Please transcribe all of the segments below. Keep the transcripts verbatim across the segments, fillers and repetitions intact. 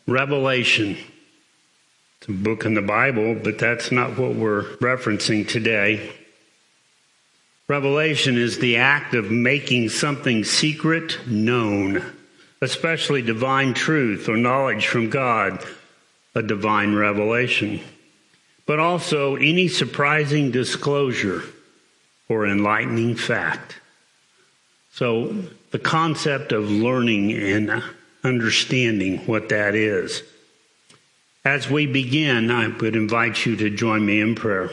Revelation. It's a book in the Bible, but that's not what we're referencing today. Revelation is the act of making something secret known, especially divine truth or knowledge from God, a divine revelation, but also any surprising disclosure or enlightening fact. So the concept of learning and understanding what that is. As we begin, I would invite you to join me in prayer.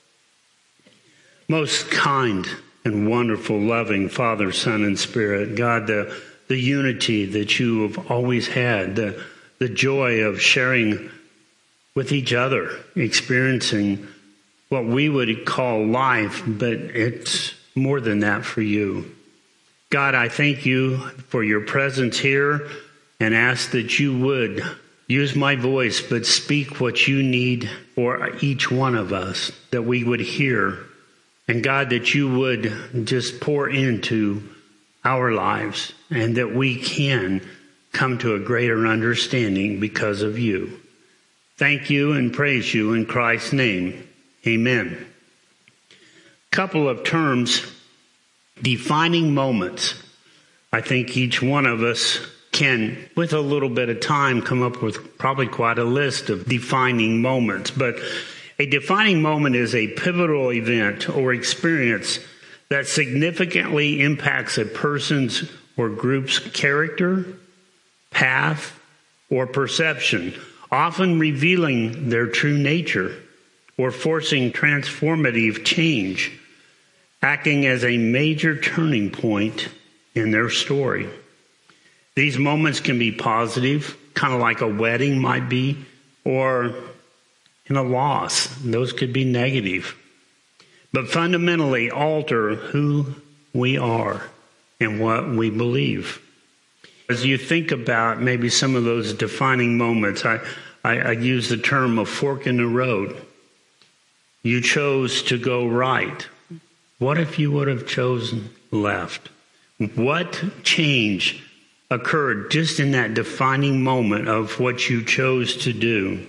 Most kind and wonderful, loving Father, Son, and Spirit, God, the, the unity that you have always had, the, the joy of sharing with each other, experiencing what we would call life, but it's more than that for you. God, I thank you for your presence here and ask that you would use my voice, but speak what you need for each one of us, that we would hear. And God, that you would just pour into our lives and that we can come to a greater understanding because of you. Thank you and praise you in Christ's name. Amen. Couple of terms, defining moments. I think each one of us can, with a little bit of time, come up with probably quite a list of defining moments. But a defining moment is a pivotal event or experience that significantly impacts a person's or group's character, path, or perception, often revealing their true nature or forcing transformative change, acting as a major turning point in their story. These moments can be positive, kind of like a wedding might be, or in a loss. Those could be negative, but fundamentally alter who we are and what we believe. As you think about maybe some of those defining moments, I, I, I use the term of fork in the road. You chose to go right. What if you would have chosen left? What change occurred just in that defining moment of what you chose to do?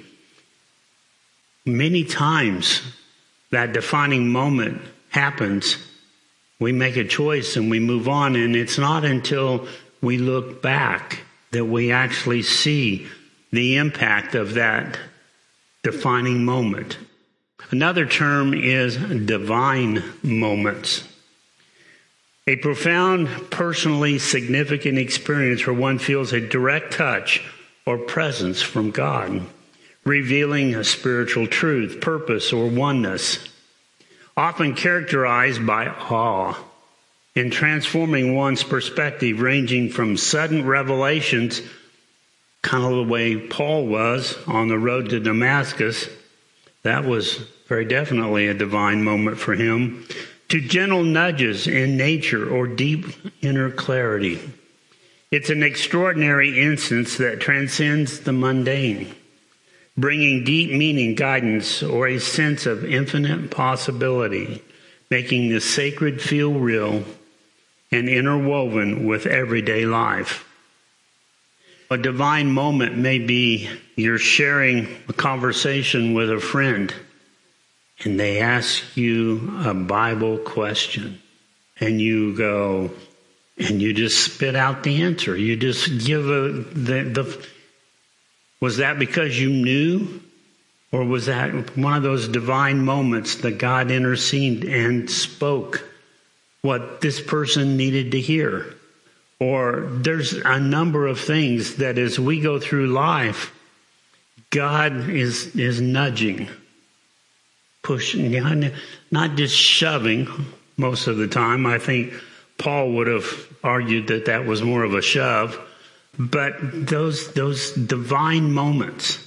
Many times that defining moment happens. We make a choice and we move on, and it's not until we look back that we actually see the impact of that defining moment. Another term is divine moments. A profound, personally significant experience where one feels a direct touch or presence from God, revealing a spiritual truth, purpose, or oneness, often characterized by awe, and transforming one's perspective, ranging from sudden revelations, kind of the way Paul was on the road to Damascus. That was very definitely a divine moment for him, to gentle nudges in nature or deep inner clarity. It's an extraordinary instance that transcends the mundane, bringing deep meaning, guidance, or a sense of infinite possibility, making the sacred feel real and interwoven with everyday life. A divine moment may be you're sharing a conversation with a friend, and they ask you a Bible question, and you go, and you just spit out the answer. You just give a, the, the, was that because you knew? Or was that one of those divine moments that God intervened and spoke what this person needed to hear? Or there's a number of things that as we go through life, God is, is nudging, pushing, not just shoving most of the time. I think Paul would have argued that that was more of a shove. But those those divine moments,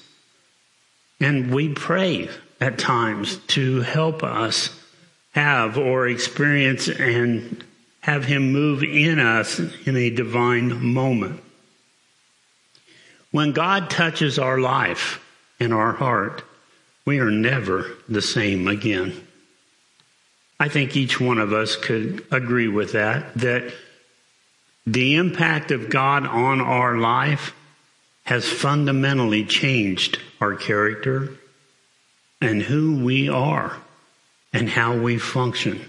and we pray at times to help us have or experience and have him move in us in a divine moment. When God touches our life and our heart, we are never the same again. I think each one of us could agree with that, that the impact of God on our life has fundamentally changed our character and who we are and how we function.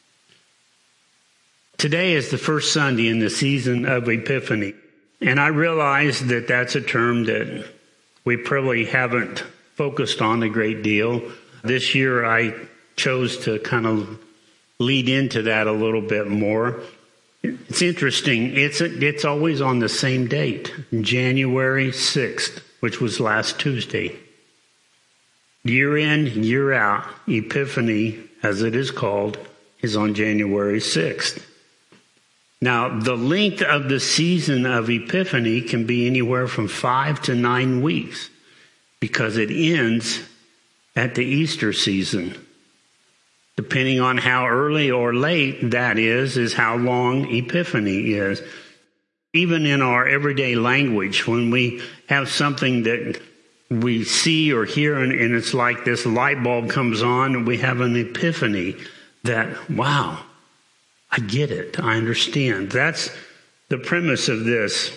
Today is the first Sunday in the season of Epiphany, and I realize that that's a term that we probably haven't focused on a great deal. This year I chose to kind of lead into that a little bit more. It's interesting. It's it's always on the same date, January sixth, which was last Tuesday. Year in, year out, Epiphany, as it is called, is on January sixth. Now, the length of the season of Epiphany can be anywhere from five to nine weeks because it ends at the Easter season. Depending on how early or late that is, is how long Epiphany is. Even in our everyday language, when we have something that we see or hear and, and it's like this light bulb comes on and we have an epiphany that, wow, I get it. I understand. That's the premise of this.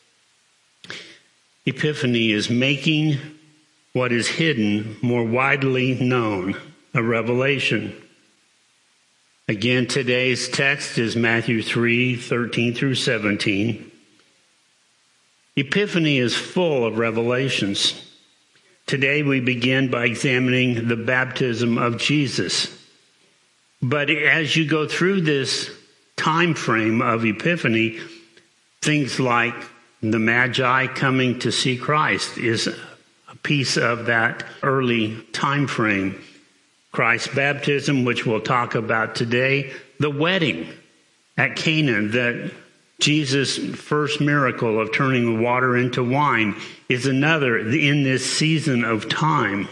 Epiphany is making what is hidden more widely known, a revelation. Again, today's text is Matthew three, thirteen through seventeen. Epiphany is full of revelations. Today we begin by examining the baptism of Jesus. But as you go through this time frame of Epiphany, things like the Magi coming to see Christ is a piece of that early time frame. Christ's baptism, which we'll talk about today, the wedding at Cana, that Jesus' first miracle of turning the water into wine is another in this season of time.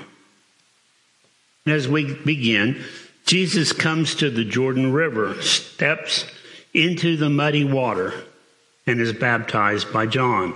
As we begin, Jesus comes to the Jordan River, steps into the muddy water, and is baptized by John.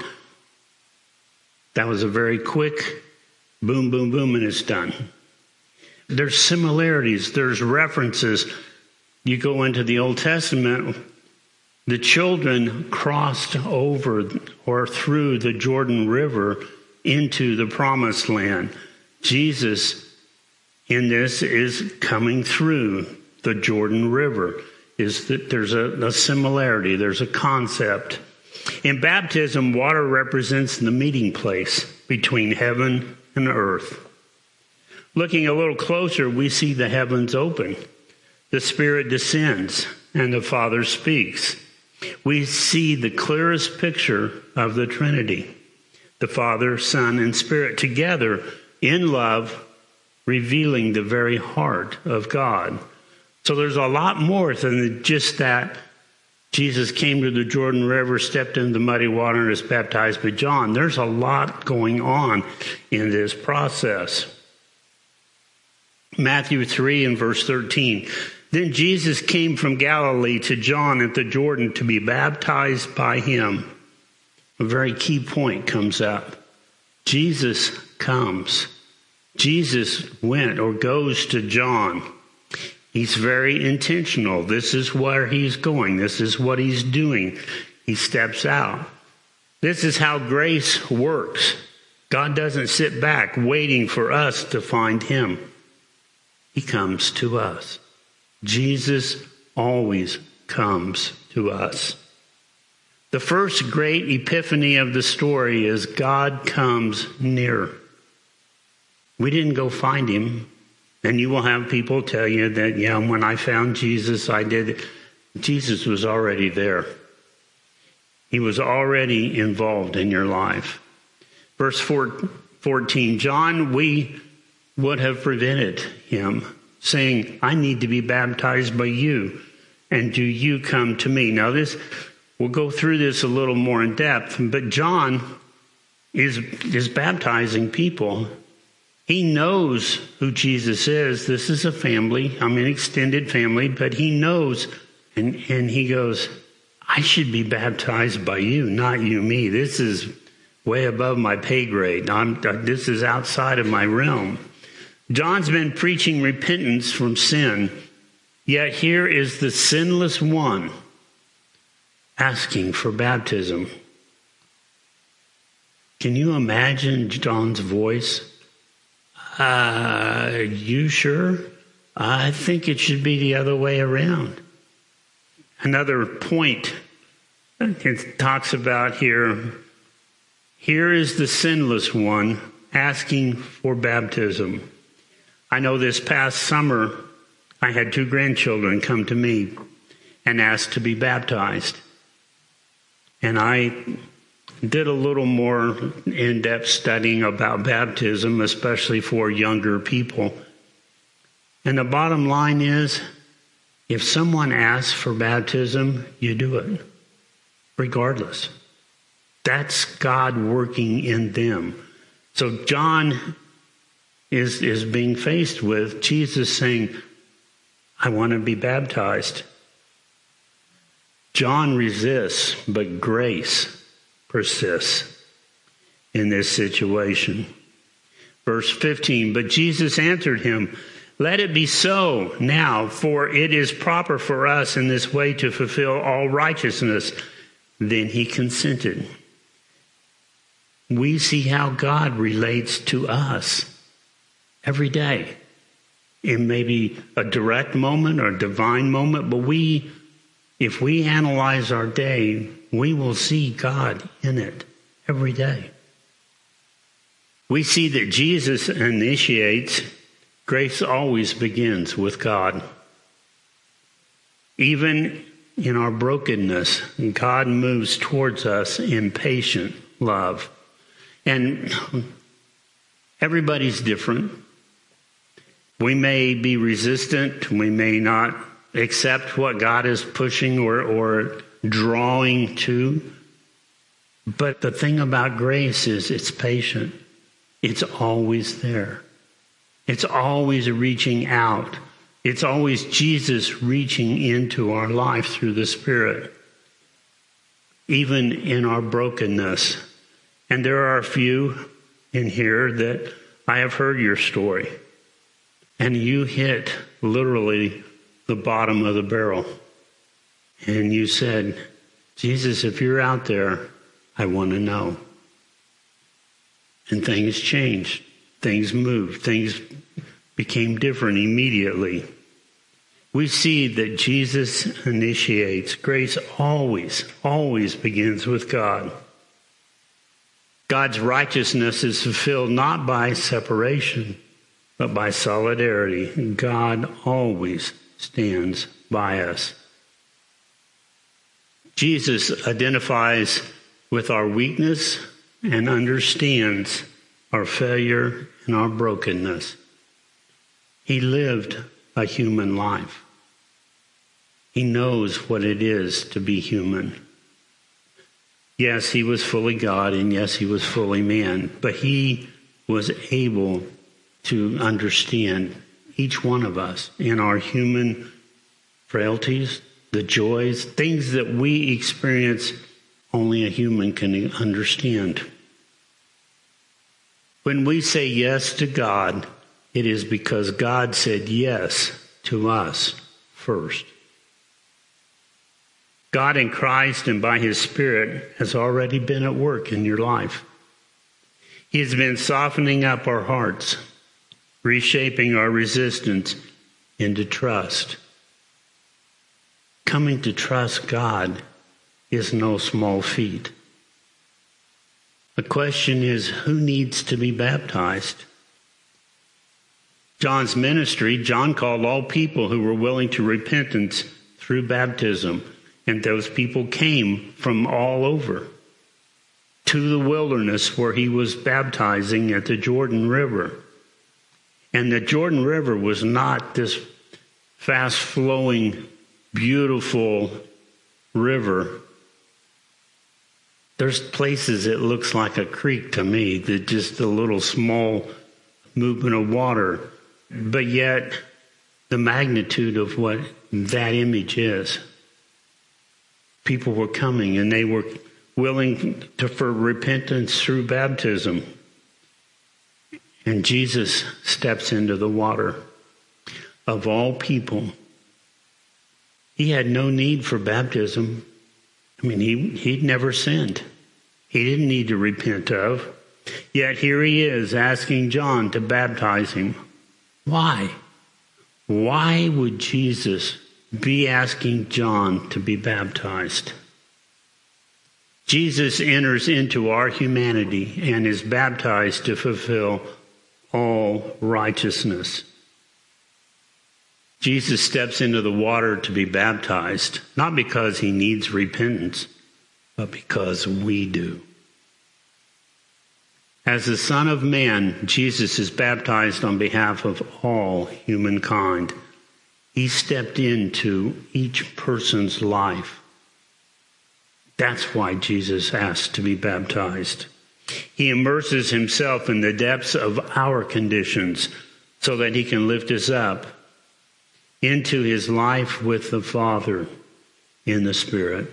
That was a very quick boom, boom, boom, and it's done. There's similarities, there's references. You go into the Old Testament, the children crossed over or through the Jordan River into the Promised Land. Jesus in this is coming through the Jordan River. Is that there's a, a similarity, there's a concept. In baptism, water represents the meeting place between heaven and earth. Looking a little closer, we see the heavens open. The Spirit descends and the Father speaks. We see the clearest picture of the Trinity, the Father, Son, and Spirit together in love, revealing the very heart of God. So there's a lot more than just that Jesus came to the Jordan River, stepped into the muddy water, and was baptized by John. There's a lot going on in this process. Matthew three and verse thirteen. Then Jesus came from Galilee to John at the Jordan to be baptized by him. A very key point comes up. Jesus comes. Jesus went or goes to John. He's very intentional. This is where he's going. This is what he's doing. He steps out. This is how grace works. God doesn't sit back waiting for us to find him. He comes to us. Jesus always comes to us. The first great epiphany of the story is God comes near. We didn't go find him. And you will have people tell you that, yeah, when I found Jesus, I did it. Jesus was already there. He was already involved in your life. Verse fourteen, John, we would have prevented him, saying, I need to be baptized by you, and do you come to me? Now this, we'll go through this a little more in depth, but John is, is baptizing people. He knows who Jesus is. This is a family, I mean extended family, but he knows, and, and he goes, I should be baptized by you, not you me. This is way above my pay grade. I'm, this is outside of my realm. John's been preaching repentance from sin, yet here is the sinless one asking for baptism. Can you imagine John's voice? Uh, you sure? I think it should be the other way around. Another point it talks about here, here is the sinless one asking for baptism. I know this past summer, I had two grandchildren come to me and ask to be baptized. And I did a little more in-depth studying about baptism, especially for younger people. And the bottom line is, if someone asks for baptism, you do it, regardless. That's God working in them. So John is, is being faced with Jesus saying, I want to be baptized. John resists, but grace persists in this situation. Verse fifteen, but Jesus answered him, let it be so now, for it is proper for us in this way to fulfill all righteousness. Then he consented. We see how God relates to us every day. It may be a direct moment or a divine moment, but we, if we analyze our day, we will see God in it every day. We see that Jesus initiates. Grace always begins with God. Even in our brokenness, God moves towards us in patient love. And everybody's different. We may be resistant. We may not accept what God is pushing or, or drawing to. But the thing about grace is it's patient. It's always there. It's always reaching out. It's always Jesus reaching into our life through the Spirit, even in our brokenness. And there are a few in here that I have heard your story, and you hit literally the bottom of the barrel. And you said, Jesus, if you're out there, I want to know. And things changed. Things moved. Things became different immediately. We see that Jesus initiates. Grace always, always begins with God. God's righteousness is fulfilled not by separation, but by solidarity. God always stands by us. Jesus identifies with our weakness and understands our failure and our brokenness. He lived a human life. He knows what it is to be human. Yes, he was fully God, and yes, he was fully man, but he was able to understand each one of us in our human frailties, the joys, things that we experience only a human can understand. When we say yes to God, it is because God said yes to us first. God in Christ and by his Spirit has already been at work in your life. He has been softening up our hearts, reshaping our resistance into trust. Coming to trust God is no small feat. The question is, who needs to be baptized? John's ministry, John called all people who were willing to repentance through baptism. And those people came from all over to the wilderness where he was baptizing at the Jordan River. And the Jordan River was not this fast-flowing, beautiful river. There's places it looks like a creek to me, that just a little small movement of water. But yet, the magnitude of what that image is. People were coming and they were willing to, for repentance through baptism. And Jesus steps into the water. Of all people, he had no need for baptism. I mean, he, he'd never sinned. he didn't need to repent of. Yet here he is asking John to baptize him. Why? Why would Jesus be asking John to be baptized? Jesus enters into our humanity and is baptized to fulfill all righteousness. Jesus steps into the water to be baptized, not because he needs repentance, but because we do. As the Son of Man, Jesus is baptized on behalf of all humankind. He stepped into each person's life. That's why Jesus asked to be baptized. He immerses himself in the depths of our conditions so that he can lift us up into his life with the Father in the Spirit.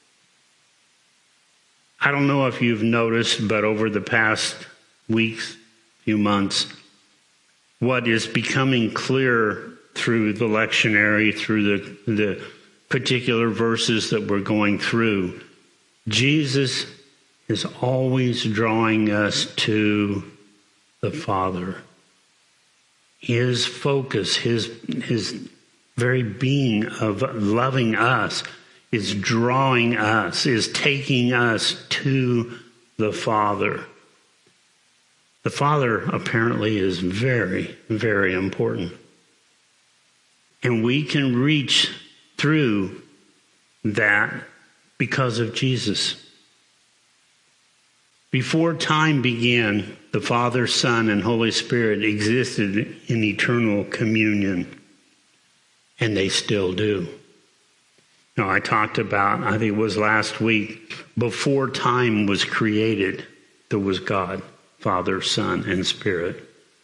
I don't know if you've noticed, but over the past weeks, few months, what is becoming clearer through the lectionary, through the, the particular verses that we're going through, Jesus is always drawing us to the Father. His focus, his, his very being of loving us is drawing us, is taking us to the Father. The Father apparently is very, very important. And we can reach through that because of Jesus. Before time began, the Father, Son, and Holy Spirit existed in eternal communion. And they still do. Now, I talked about, I think it was last week, before time was created, there was God, Father, Son, and Spirit.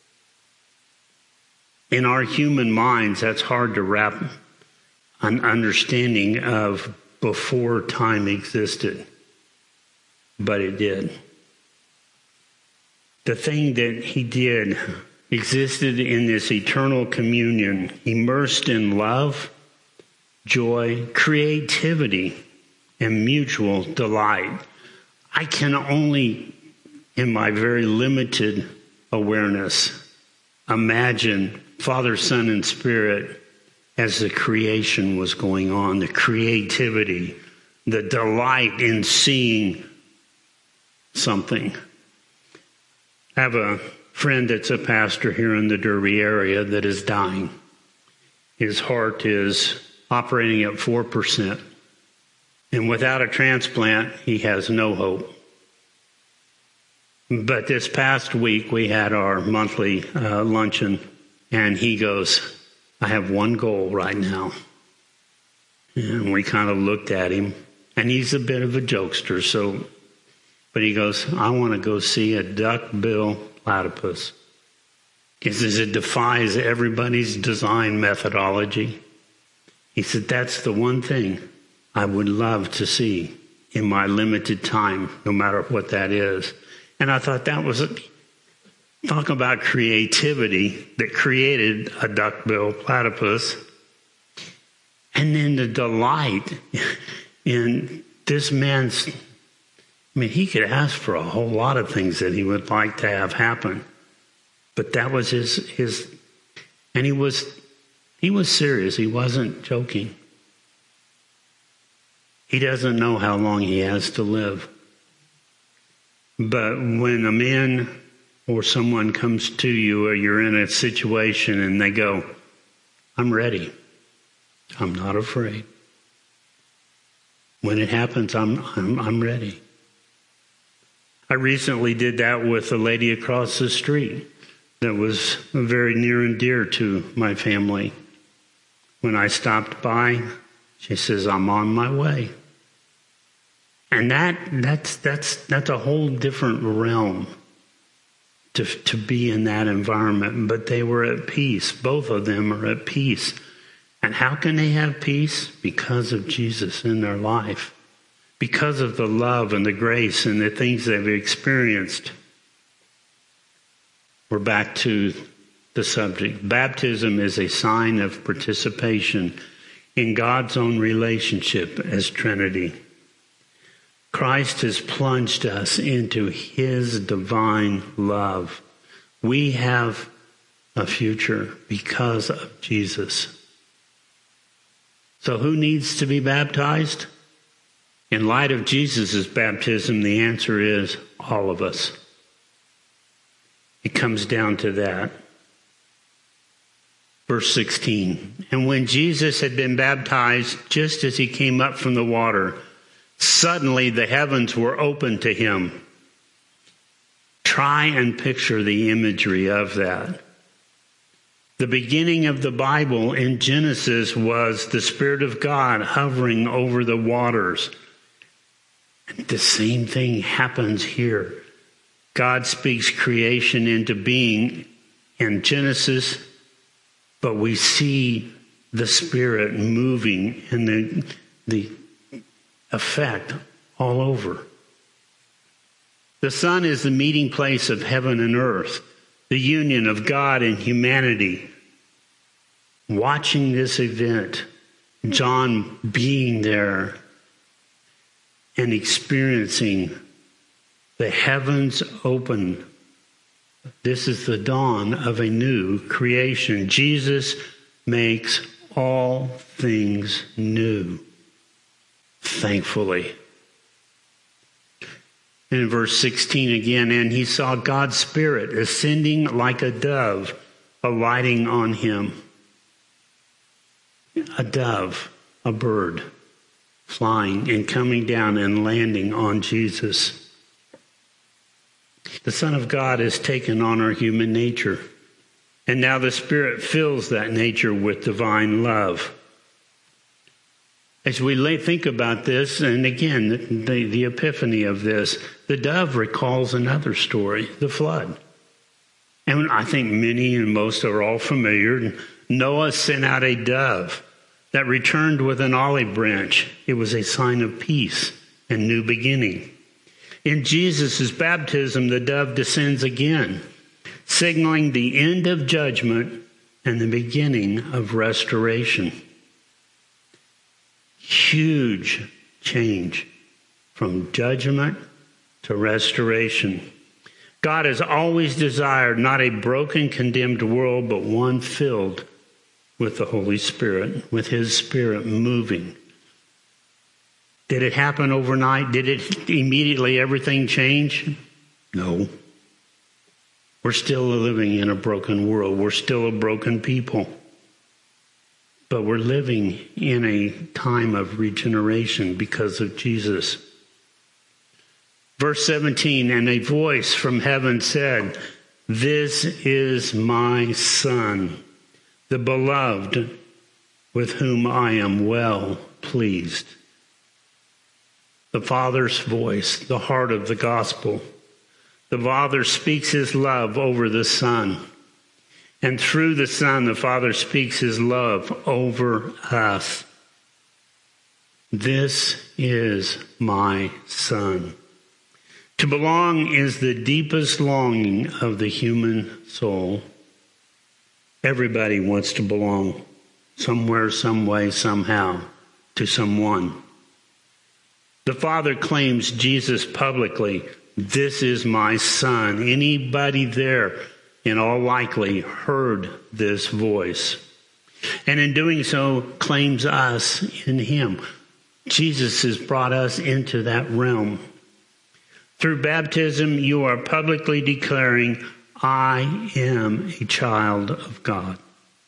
In our human minds, that's hard to wrap an understanding of before time existed. But it did. The thing that he did existed in this eternal communion, immersed in love, joy, creativity, and mutual delight. I can only, in my very limited awareness, imagine Father, Son, and Spirit as the creation was going on, the creativity, the delight in seeing something. I have a friend that's a pastor here in the Derby area that is dying. His heart is operating at four percent. And without a transplant, he has no hope. But this past week, we had our monthly uh, luncheon, and he goes, I have one goal right now. And we kind of looked at him, and he's a bit of a jokester, so, but he goes, I want to go see a duck-bill platypus. He says, it defies everybody's design methodology. He said, that's the one thing I would love to see in my limited time, no matter what that is. And I thought that was, a, talk about creativity that created a duck-bill platypus. And then the delight in this man's, I mean, he could ask for a whole lot of things that he would like to have happen. But that was his, his, and he was, he was serious. He wasn't joking. He doesn't know how long he has to live. But when a man or someone comes to you or you're in a situation and they go, I'm ready. I'm not afraid. When it happens, I'm, I'm, I'm ready. I recently did that with a lady across the street that was very near and dear to my family. When I stopped by, she says, I'm on my way. And that that's that's that's a whole different realm to to be in that environment. But they were at peace. Both of them are at peace. And how can they have peace? Because of Jesus in their life. Because of the love and the grace and the things they've experienced. We're back to the subject. Baptism is a sign of participation in God's own relationship as Trinity. Christ has plunged us into his divine love. We have a future because of Jesus. So who needs to be baptized? In light of Jesus' baptism, the answer is all of us. It comes down to that. Verse sixteen, and when Jesus had been baptized, just as he came up from the water, suddenly the heavens were opened to him. Try and picture the imagery of that. The beginning of the Bible in Genesis was the Spirit of God hovering over the waters. And the same thing happens here. God speaks creation into being in Genesis, but we see the Spirit moving and the, the effect all over. The Son is the meeting place of heaven and earth, the union of God and humanity. Watching this event, John being there and experiencing the heavens open. This is the dawn of a new creation. Jesus makes all things new, thankfully. In verse sixteen again, and he saw God's Spirit ascending like a dove, alighting on him. A dove, a bird, flying and coming down and landing on Jesus. The Son of God has taken on our human nature, and now the Spirit fills that nature with divine love. As we lay, think about this, and again, the, the epiphany of this, the dove recalls another story, the flood. And I think many and most are all familiar. Noah sent out a dove that returned with an olive branch. It was a sign of peace and new beginning. In Jesus' baptism, the dove descends again, signaling the end of judgment and the beginning of restoration. Huge change from judgment to restoration. God has always desired not a broken, condemned world, but one filled with the Holy Spirit, with his Spirit moving. Did it happen overnight? Did it immediately everything change? No. We're still living in a broken world. We're still a broken people. But we're living in a time of regeneration because of Jesus. Verse seventeen, and a voice from heaven said, "This is my Son, the beloved, with whom I am well pleased." The Father's voice, the heart of the gospel. The Father speaks his love over the Son. And through the Son, the Father speaks his love over us. This is my Son. To belong is the deepest longing of the human soul. Everybody wants to belong somewhere, some way, somehow, to someone. The Father claims Jesus publicly, "This is my Son." Anybody there, in all likely, heard this voice. And in doing so, claims us in him. Jesus has brought us into that realm. Through baptism, you are publicly declaring, "I am a child of God."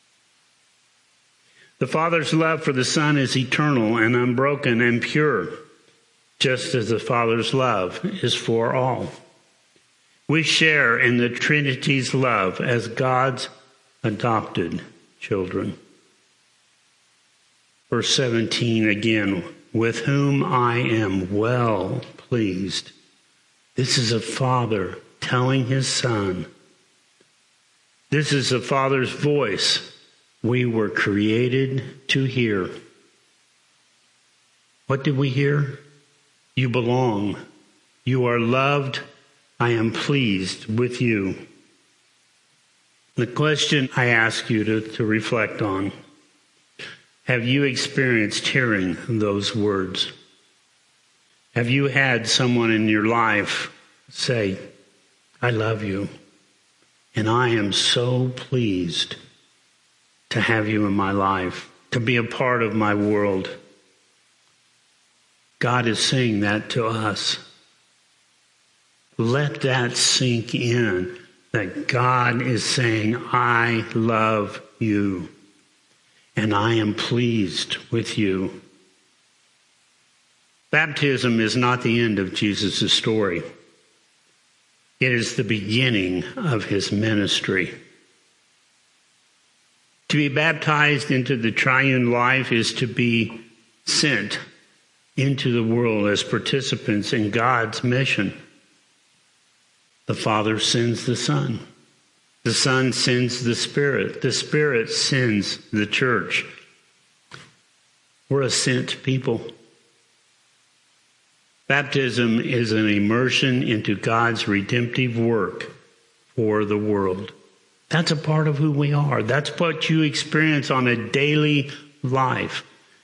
The Father's love for the Son is eternal and unbroken and pure, just as the Father's love is for all. We share in the Trinity's love as God's adopted children. Verse seventeen again, "with whom I am well pleased." This is a father telling his son. This is the Father's voice we were created to hear. What did we hear? You belong. You are loved. I am pleased with you. The question I ask you to, to reflect on, have you experienced hearing those words? Have you had someone in your life say, I love you, and I am so pleased to have you in my life, to be a part of my world? God is saying that to us. Let that sink in, that God is saying, I love you, and I am pleased with you. Baptism is not the end of Jesus' story. It is the beginning of his ministry. To be baptized into the triune life is to be sent into the world as participants in God's mission. The Father sends the Son. The Son sends the Spirit. The Spirit sends the church. We're a sent people. Baptism is an immersion into God's redemptive work for the world. That's a part of who we are. That's what you experience on a daily life.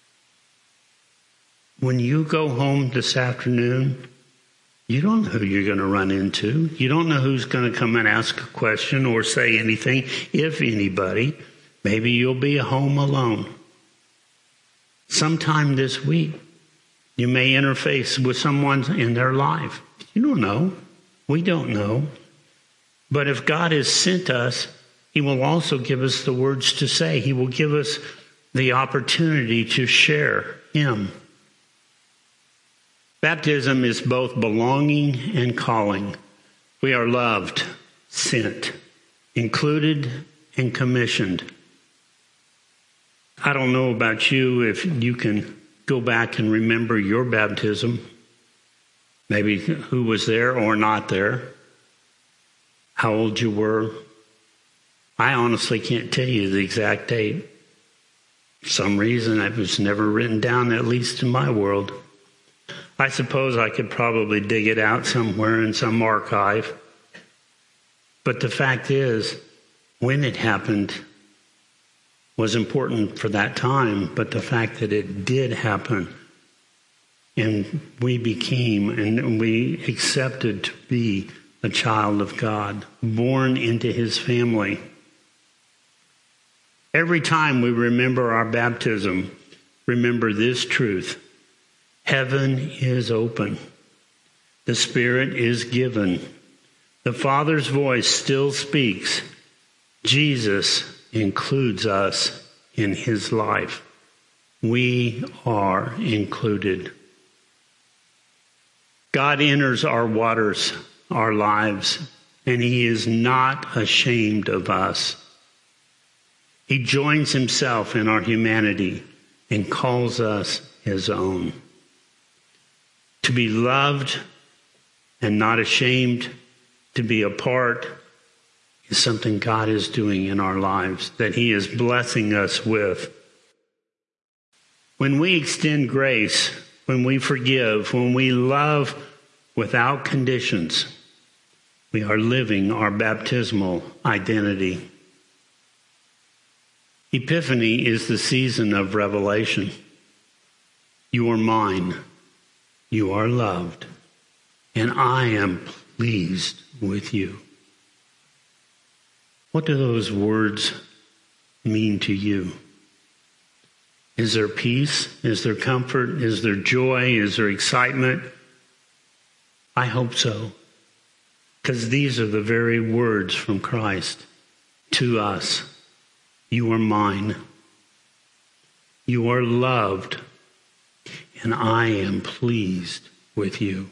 When you go home this afternoon, you don't know who you're going to run into. You don't know who's going to come and ask a question or say anything, if anybody. Maybe you'll be home alone. Sometime this week, you may interface with someone in their life. You don't know. We don't know. But if God has sent us, he will also give us the words to say. He will give us the opportunity to share him. Baptism is both belonging and calling. We are loved, sent, included, and commissioned. I don't know about you if you can go back and remember your baptism, maybe who was there or not there, how old you were. I honestly can't tell you the exact date. For some reason, it was never written down, at least in my world. I suppose I could probably dig it out somewhere in some archive. But the fact is, when it happened was important for that time, but the fact that it did happen and we became and we accepted to be a child of God, born into his family. Every time we remember our baptism, remember this truth. Heaven is open. The Spirit is given. The Father's voice still speaks. Jesus includes us in his life. We are included. God enters our waters, our lives, and he is not ashamed of us. He joins himself in our humanity and calls us his own. To be loved and not ashamed, to be a part, is something God is doing in our lives, that he is blessing us with. When we extend grace, when we forgive, when we love without conditions, we are living our baptismal identity. Epiphany is the season of revelation. You are mine. You are loved, and I am pleased with you. What do those words mean to you? Is there peace? Is there comfort? Is there joy? Is there excitement? I hope so, because these are the very words from Christ to us. You are mine. You are loved. And I am pleased with you.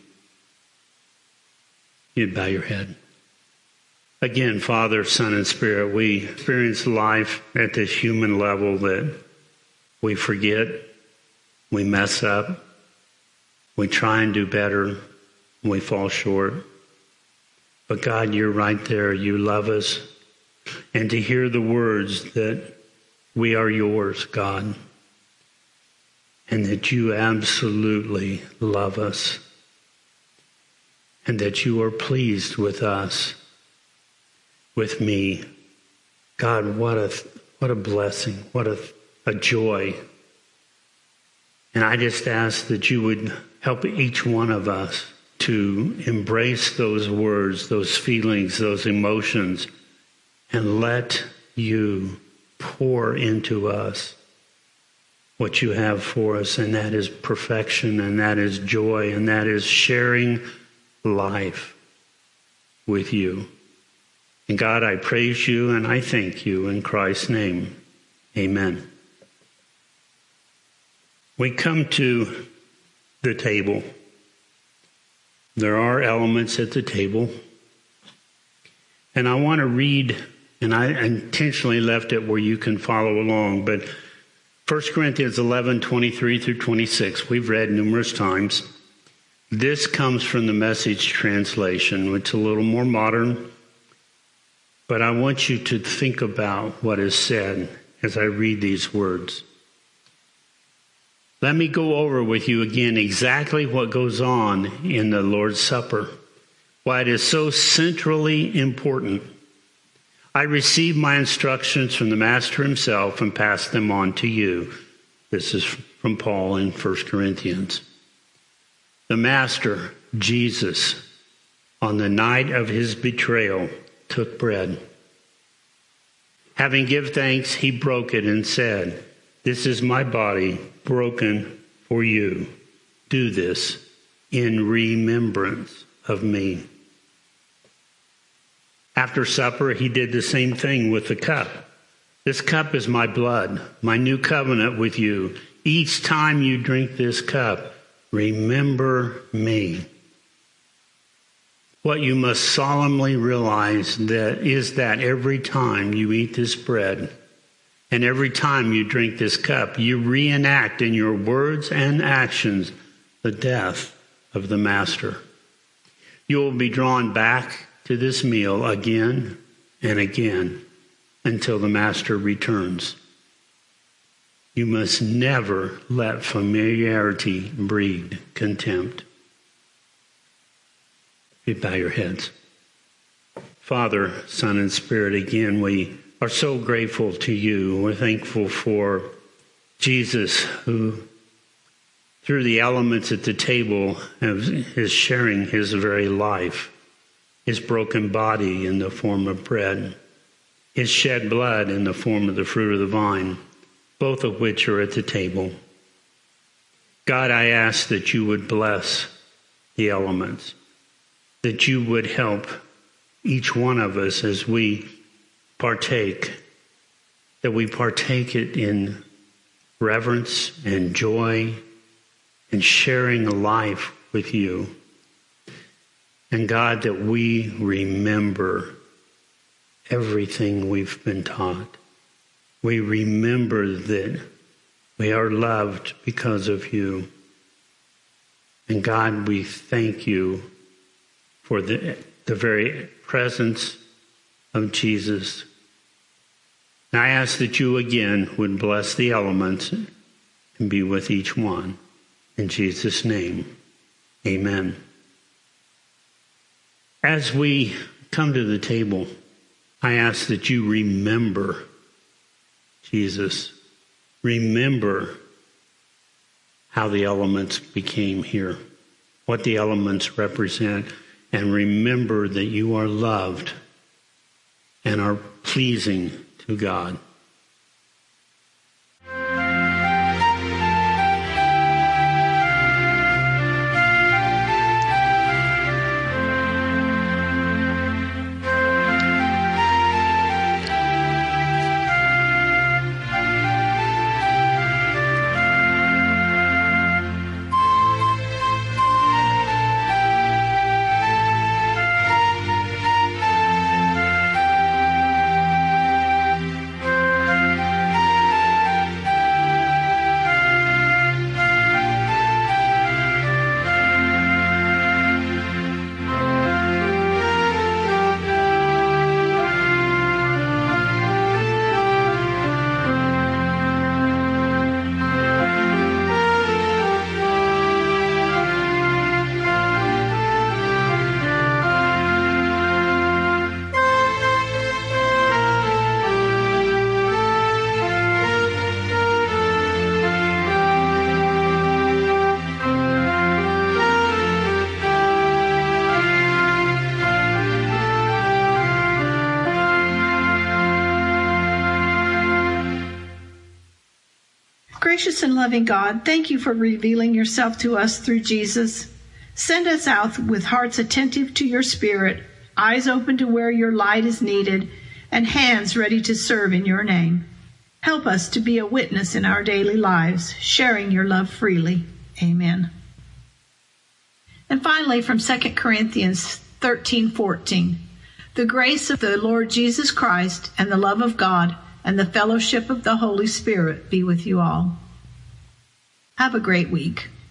You'd bow your head. Again, Father, Son, and Spirit, we experience life at this human level that we forget, we mess up, we try and do better, we fall short. But God, you're right there. You love us. And to hear the words that we are yours, God, and that you absolutely love us, and that you are pleased with us, with me. God, what a what a blessing, what a, a joy. And I just ask that you would Help each one of us to embrace those words, those feelings, those emotions, and let you pour into us what you have for us, and that is perfection, and that is joy, and that is sharing life with you. And God, I praise you and I thank you in Christ's name. Amen. We come to the table. There are elements at the table. And I want to read, and I intentionally left it where you can follow along, but First Corinthians eleven, twenty-three through twenty-six, we've read numerous times. This comes from the Message translation, which is a little more modern. But I want you to think about what is said as I read these words. Let me go over with you again exactly what goes on in the Lord's Supper, why it is so centrally important. I received my instructions from the Master himself and passed them on to you. This is from Paul in First Corinthians. The Master, Jesus, on the night of his betrayal, took bread. Having given thanks, he broke it and said, "This is my body broken for you. Do this in remembrance of me." After supper, he did the same thing with the cup. "This cup is my blood, my new covenant with you. Each time you drink this cup, remember me." What you must solemnly realize that is that every time you eat this bread and every time you drink this cup, you reenact in your words and actions the death of the Master. You will be drawn back to this meal again and again until the Master returns. You must never let familiarity breed contempt. You bow your heads. Father, Son, and Spirit, again, we are so grateful to you. We're thankful for Jesus, who, through the elements at the table, is sharing his very life, his broken body in the form of bread, his shed blood in the form of the fruit of the vine, both of which are at the table. God, I ask that you would bless the elements, that you would help each one of us as we partake, that we partake it in reverence and joy and sharing life with you. And God, that we remember everything we've been taught. We remember that we are loved because of you. And God, we thank you for the, the very presence of Jesus. And I ask that you again would bless the elements and be with each one. In Jesus' name, amen. As we come to the table, I ask that you remember Jesus. Remember how the elements became here, what the elements represent, and remember that you are loved and are pleasing to God. gracious and loving God, thank you for revealing yourself to us through Jesus. Send us out with hearts attentive to your Spirit, eyes open to where your light is needed, and hands ready to serve in your name. Help us to be a witness in our daily lives, sharing your love freely. Amen. And finally, from Second Corinthians thirteen fourteen, the grace of the Lord Jesus Christ and the love of God and the fellowship of the Holy Spirit be with you all. Have a great week.